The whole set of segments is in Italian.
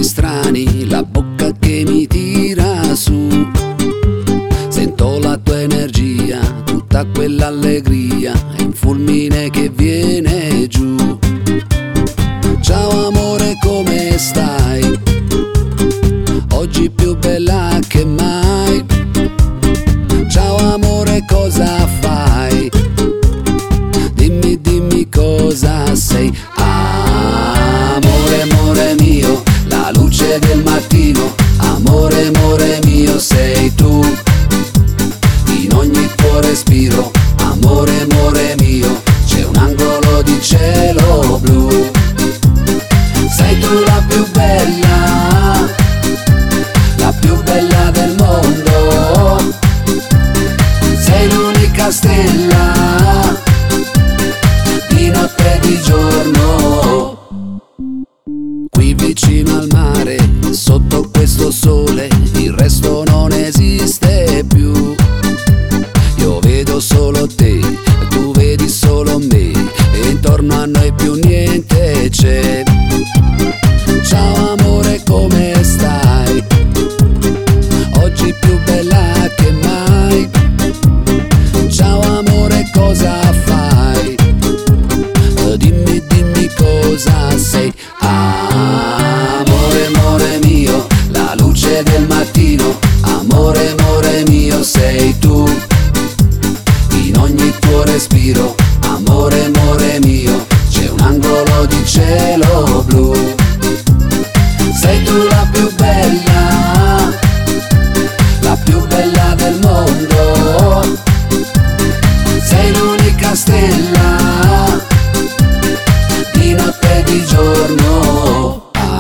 strani, la bocca che mi tira su. Sento la tua energia, tutta quell'allegria, è un fulmine che viene giù. Ciao amore, come stai? Oggi più bella che mai. Ciao amore, cosa fai? Dimmi, dimmi cosa sei. Amore, amore mio, la luce del mattino. Amore, amore mio, sei tu. In ogni tuo respiro. Amore, amore mio, c'è un angolo di cielo blu. Sei tu la più bella, la più bella del mondo. Sei l'unica stella, di notte e di giorno. Qui vicino al mare, sotto questo sole, il resto non esiste più. Io vedo solo te, tu vedi solo me, e intorno a noi più niente c'è. Ciao amore, come stai? Oggi più bella che mai. Ciao amore, cosa fai? Dimmi, dimmi cosa sei. Amore, amore mio, la luce del mattino. Amore, amore mio, sei tu. In ogni tuo respiro. Amore, amore mio, c'è un angolo di cielo blu. Sei tu la più bella, la più bella del mondo. Sei l'unica stella, di notte e di giorno.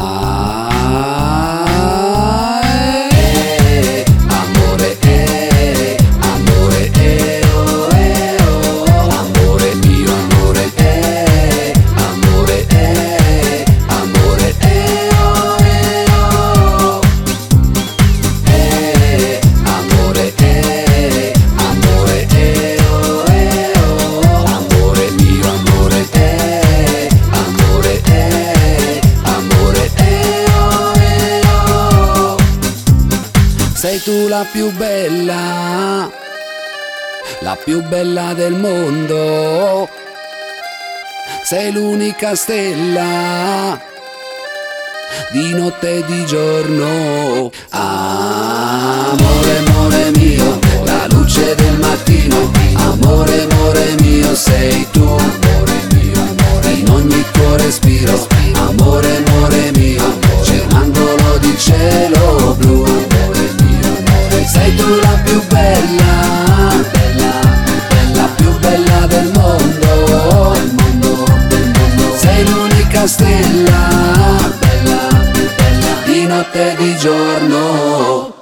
Amore, amore, oh, oh. Amore mio, amore, amore, amore, oh, oh. Amore, amore, oh, oh. Amore mio, amore, amore, amore, oh, oh. Sei tu la più bella, la più bella del mondo. Sei l'unica stella, di notte e di giorno. Amore, amore mio, la luce del mattino. Amore, amore mio, sei tu. In ogni tuo respiro. Amore, amore mio, c'è un angolo di cielo blu. Sei tu la più bella, la più bella del mondo. Sei l'unica stella, di notte e di giorno.